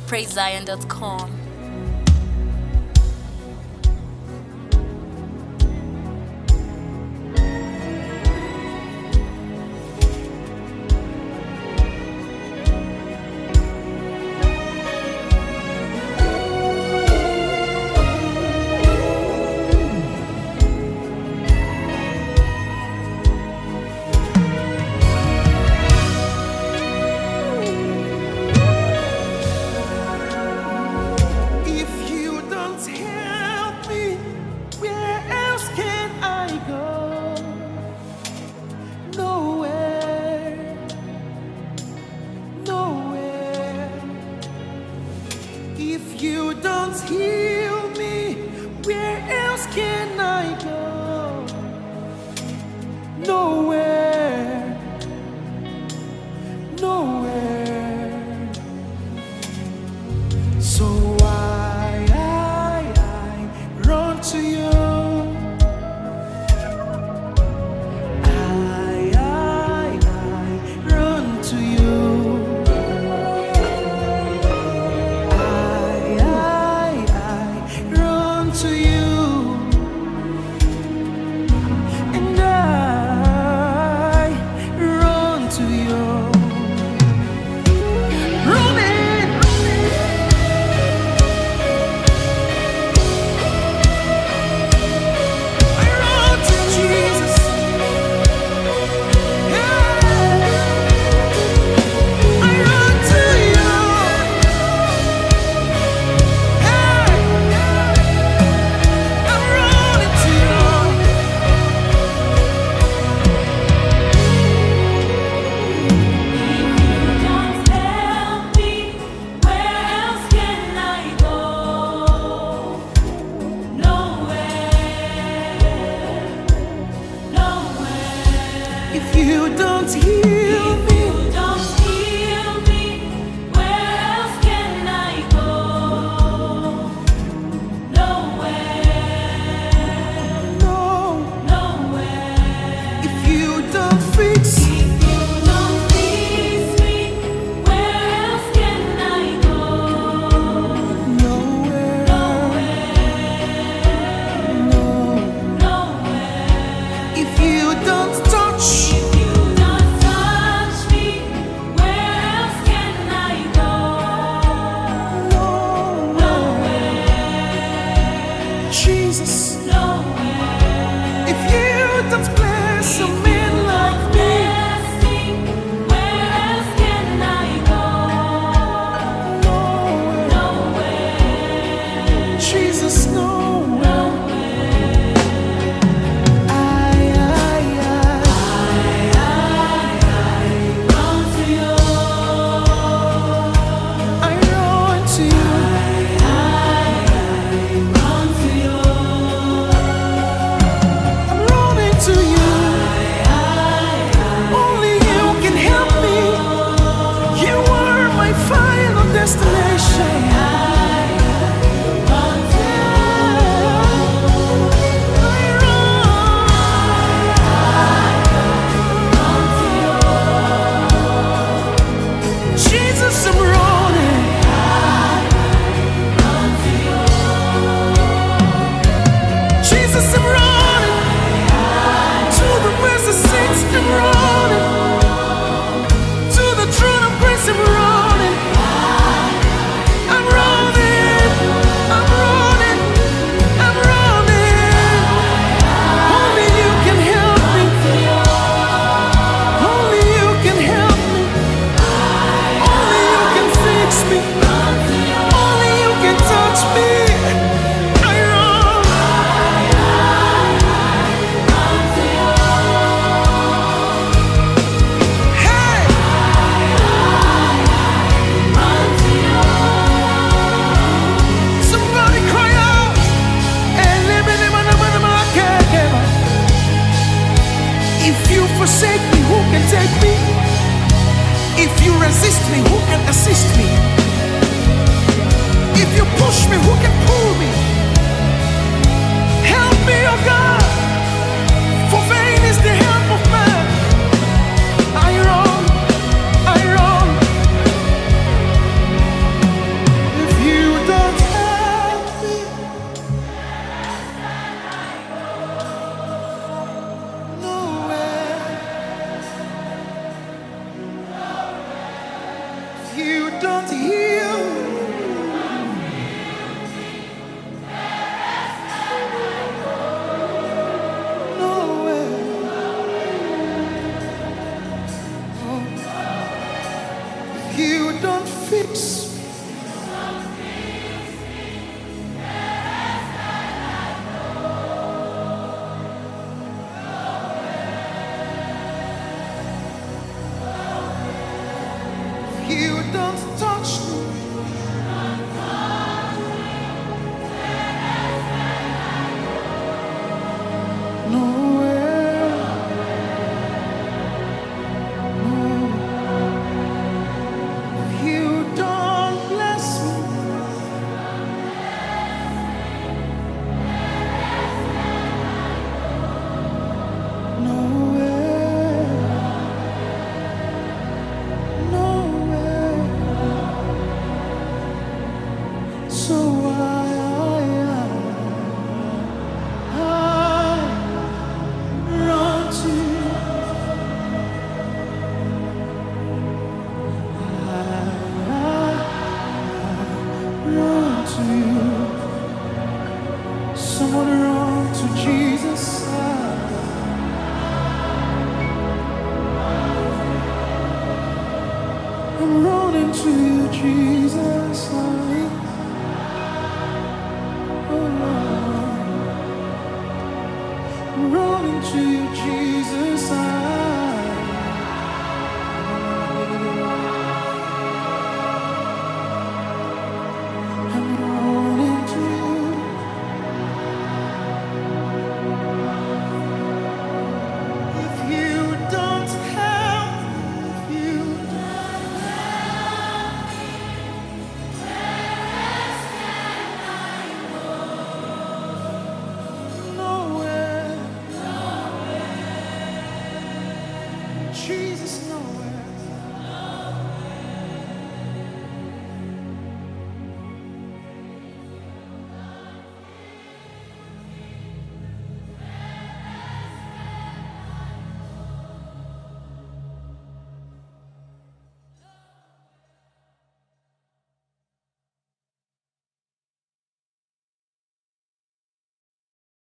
PraiseZion.com. If you don't heal me, where else can I go? Nowhere, nowhere. So I run to you. I run to you. To you, and I run to you, running. I run to Jesus, yeah. I run to you, hey. If you don't heal me, where else can I go? Nowhere. Nowhere. If you don't fix me, where else can I go? nowhere, Nowhere. if you don't touch, Jesus, if you don't bless a man like me, where else can I go? Nowhere. Jesus, nowhere. Run to you. I run to you. Run to you. I'm running to you. Only you can help me. You are my final destination. Run to Jesus, I'm running. Jesus, I'm running. To the mercy seats, I'm running. To the throne of grace, I'm running. I'm running. I'm running. I'm running. Only you can help me. Only you can help me. Only you can fix me. Only you can touch me. I run. Hey! Somebody cry out. If you forsake me, who can take me? If you resist me, who can assist me? If you push me, who can pull me? Help me, oh God, for vain is the help of man. I run, I run. don't heal, nowhere. If you don't fix me, if you don't touch me, nowhere, no. If you don't bless me, nowhere, nowhere. So I run to you. Run to you. Someone run to Jesus. I'm running to you, Jesus. Oh, Lord. I'm running to you, Jesus.